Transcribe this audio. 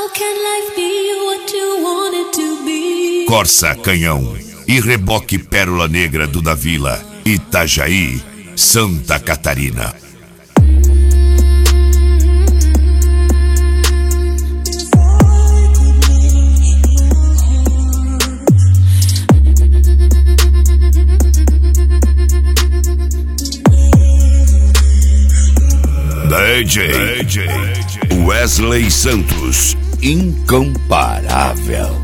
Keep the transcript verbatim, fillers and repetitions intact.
Corsa Canhão e reboque Pérola Negra do da Vila, Itajaí, Santa Catarina. D J, D J Wesley Santos, incomparável.